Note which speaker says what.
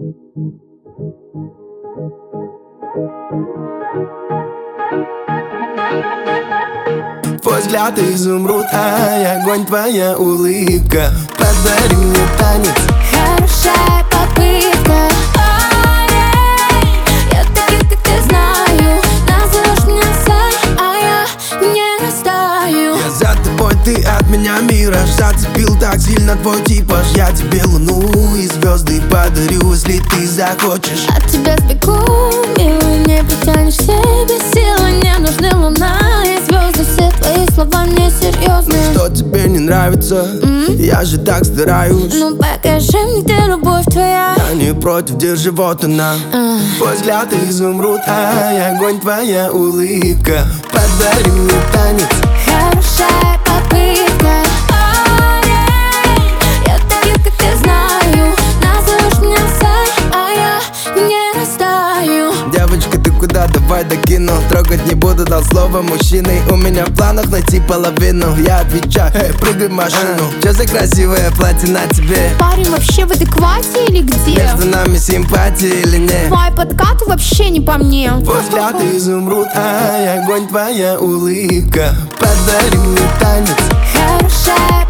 Speaker 1: Твой взгляд изумруд, огонь, твоя улыбка. Подари мне танец.
Speaker 2: Хорошая попытка. Я таких, как ты, знаю. Назовешь меня Сай, а я не растаю.
Speaker 1: Я за тобой, ты от меня мираж. Зацепил так сильно твой типаж. Я тебе луну и звезды подарю, если ты захочешь.
Speaker 2: От тебя сбегу, милый, не притянешь себе силы. Не нужны луна и звезды, все твои слова не серьезные.
Speaker 1: Что тебе не нравится? Я же так стараюсь.
Speaker 2: Ну покажи мне, где любовь твоя.
Speaker 1: Я не против, держи, вот она. Твой взгляд изумруд, огонь, твоя улыбка. Подари мне танец.
Speaker 2: Хорошая попытка. Я таких, как ты, знаю. Назовешь меня Сай, а я не растаю.
Speaker 1: Девочка, ты куда? Давай докину. Трогать не буду, дал слово мужчиной. У меня в планах найти половину. Я отвечаю, прыгай в машину. Чё за красивое платье на тебе?
Speaker 2: Парень вообще в адеквате или где?
Speaker 1: Между нами симпатия или нет?
Speaker 2: Твои подкаты вообще не по мне.
Speaker 1: Твой взгляд изумруд, огонь, твоя улыбка. Подари мне танец.
Speaker 2: Хорошая